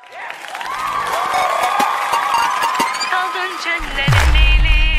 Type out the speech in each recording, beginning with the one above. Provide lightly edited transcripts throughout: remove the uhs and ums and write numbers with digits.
Saldın çöllere Leyli.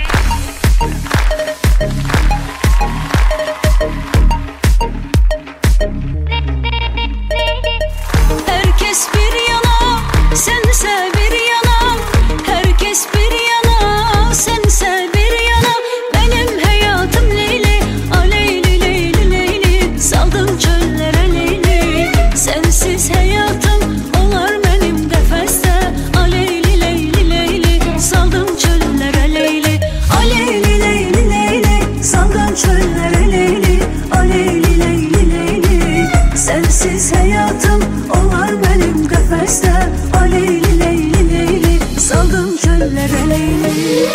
Herkes bir yana, sense bir yana. Herkes bir yana, sense bir yana. Benim hayatım Leyli, a Leyli, Leyli, Leyli. Saldım çöllere Leyli. Sensiz hayatım olar benim defeste. A Leyli, Leyli, Leyli. Saldım çöllere Leyli. A Leyli, Leyli, Leyli. Saldım çöllere Leyli. A Leyli, Leyli, Leyli. Sensiz hayatım olar benim kafeste. A Leyli, Leyli, Leyli. Saldım çöllere Leyli.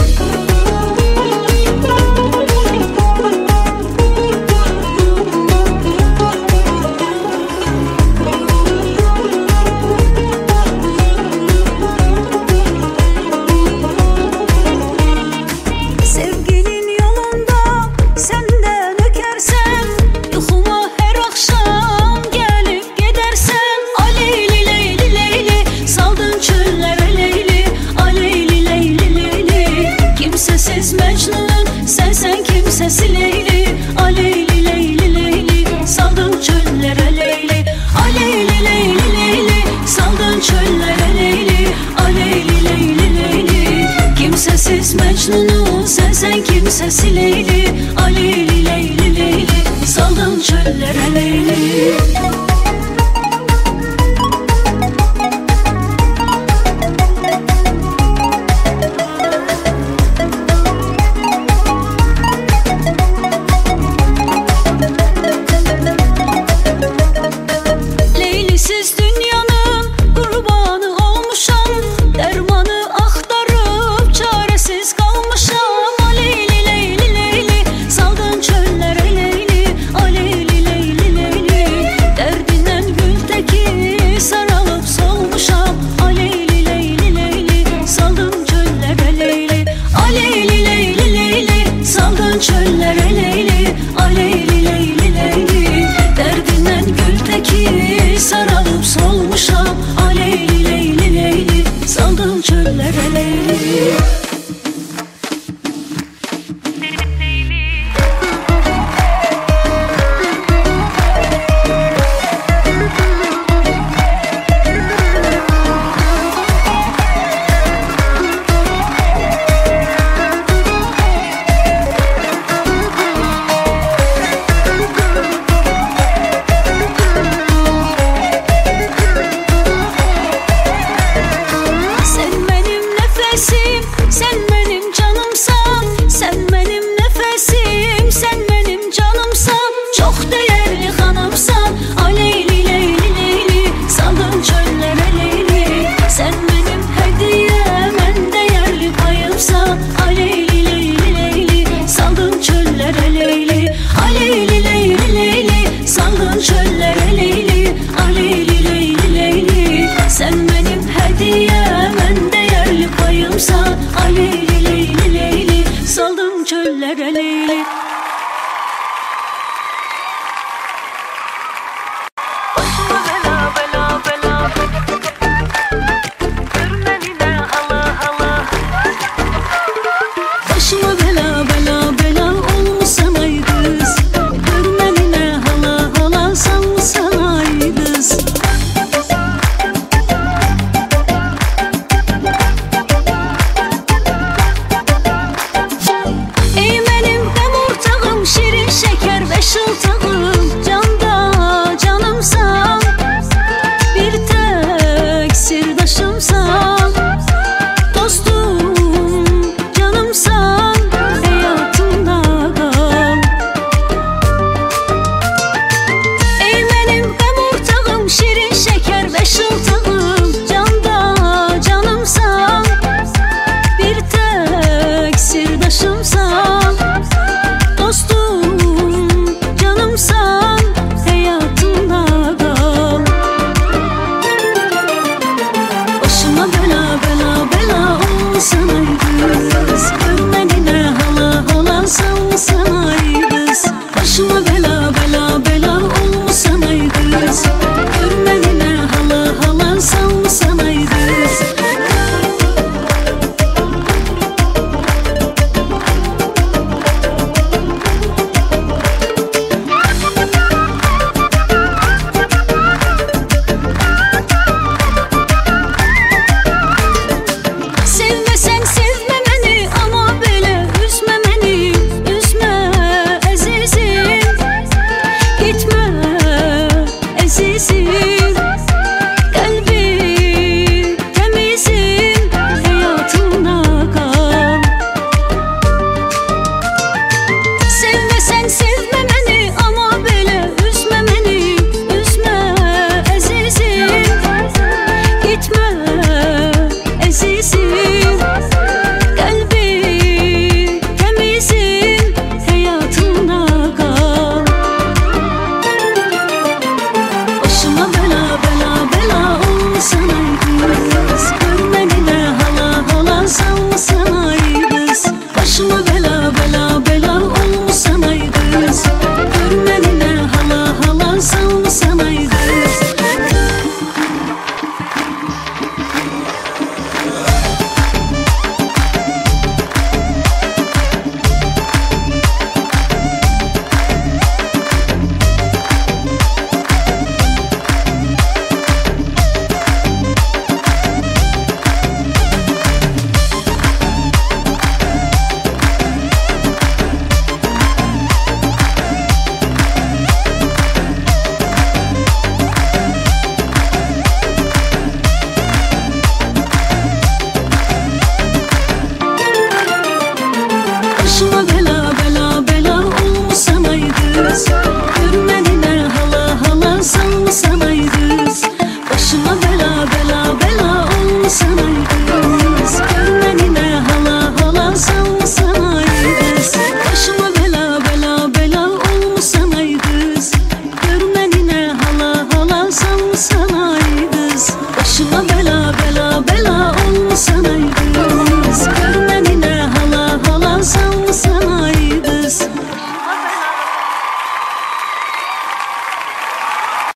Sevginin yolunda senden ökersen, yuxuma her akşam gelip gidersen. A Leyli, Leyli, Leyli. Saldın çöllere Leyli. A Leyli, Leyli, Leyli. Kimsesiz Mecnun, sensen kimsesi Leyli. A Leyli, Leyli, Leyli. Saldın çöllere Leyli. A Leyli, Leyli, Leyli. Saldın çöllere Leyli. A Leyli, Leyli, Leyli. Kimsesiz Mecnun'u, sensen kimsesi Leyli. A Leyli, Leyli, Leyli. Saldın çöllere Leyli. Leylisiz dünyanın kurbanı olmuşam. Dermanı axtarıp çaresiz kalmışam. A Leyli, Leyli, Leyli. Saldın çöllere Leyli. A Leyli, Leyli, Leyli. Derdinden gülteki saralıp solmuşam. A Leyli, Leyli, Leyli. Saldın çöllere Leyli. A Leyli, Leyli, Leyli. Saldın çöllere Leyli. A Leyli, Leyli, Leyli. Derdinden gülteki saralıp solmuşam. A Leyli, Leyli, Leyli. Saldım çöllere Leyli.